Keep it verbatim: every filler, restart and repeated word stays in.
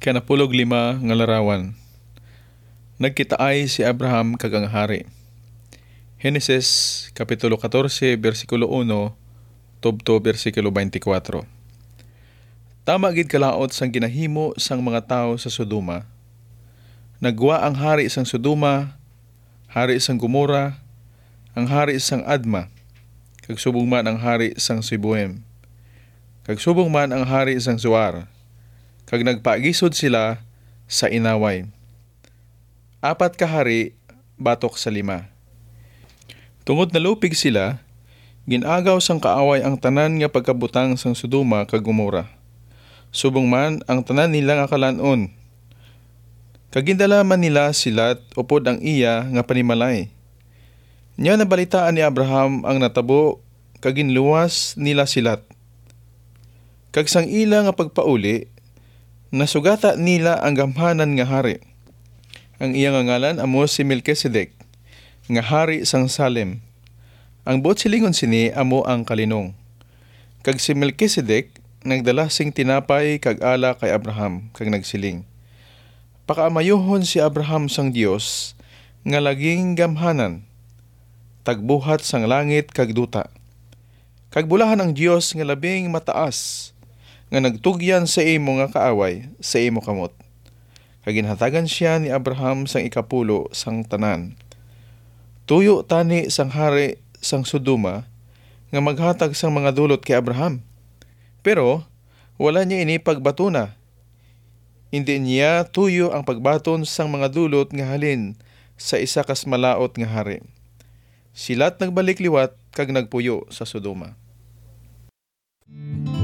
Kanapulog lima nga larawan. Nagkitaay si Abraham kag ang hari. Genesis kapitulo fourteen bersikulo one tubto bersikulo twenty-four. Tama gid kalaot sang ginahimo sang mga tawo sa Sodoma. Nagwa ang hari sang Sodoma, hari sang Gomora, ang hari sang Adma, kag subong man ang hari sang Seboim, kag subong man ang hari sang Zoar, kag nagpaagisod sila sa inaway. Apat ka hari batok sa lima. Tungod nalupig sila, ginagaw sang kaaway ang tanan nga pagkabutang sang Sodoma kag Gomora. Subong man ang tanan nila nga kalan-on. Kagindala man nila silat upod ang iya nga panimalay. Nya nabalitaan ni Abraham ang natabo kag ginluwas nila silat. Kag sang ila nga pagpauli, nasugata nila ang gamhanan nga hari. Ang iya nga ngalan amo si Melkisedek, nga hari sang Salem. Ang buot silingon sini amo ang kalinong. Kag si Melkisedek nagdala sing tinapay kag ala kay Abraham kag nagsiling, pakaamayuhon si Abraham sang Dios nga laging gamhanan, tagbuhat sang langit kag duta. Kag bulahan ang Dios nga labing mataas nga nagtugyan sa imo nga kaaway sa imo kamot. Kag ginhatagan siya ni Abraham sang ikapulo sang tanan. Tuyo tani sang hari sang Sodoma nga maghatag sang mga dulot kay Abraham. Pero wala niya ini pagbatuna. Hindi niya tuyo ang pagbaton sang mga dulot nga halin sa isa kas malaot nga hari. Sila't nagbalik liwat kag nagpuyo sa Sodoma.